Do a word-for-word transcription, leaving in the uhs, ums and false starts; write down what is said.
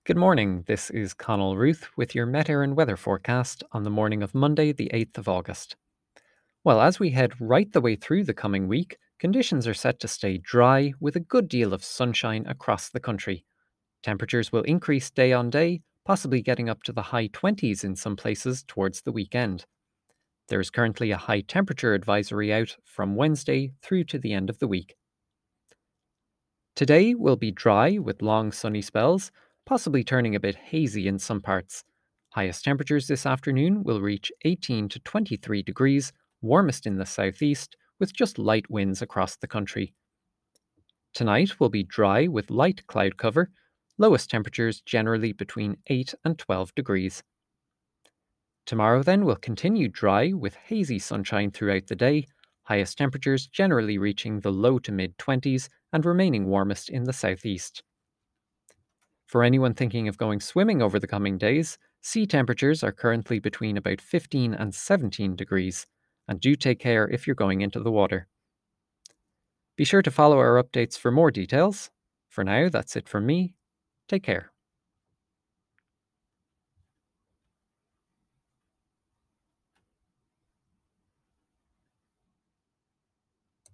Good morning. This is Connell Ruth with your Met Éireann weather forecast on the morning of Monday, the eighth of August. Well, as we head right the way through the coming week, conditions are set to stay dry with a good deal of sunshine across the country. Temperatures will increase day on day, possibly getting up to the high twenties in some places towards the weekend. There is currently a high temperature advisory out from Wednesday through to the end of the week. Today will be dry with long sunny spells, possibly turning a bit hazy in some parts. Highest temperatures this afternoon will reach eighteen to twenty-three degrees, warmest in the southeast, with just light winds across the country. Tonight will be dry with light cloud cover, lowest temperatures generally between eight and twelve degrees. Tomorrow then will continue dry with hazy sunshine throughout the day, highest temperatures generally reaching the low to mid twenties and remaining warmest in the southeast. For anyone thinking of going swimming over the coming days, sea temperatures are currently between about fifteen and seventeen degrees, and do take care if you're going into the water. Be sure to follow our updates for more details. For now, that's it from me. Take care.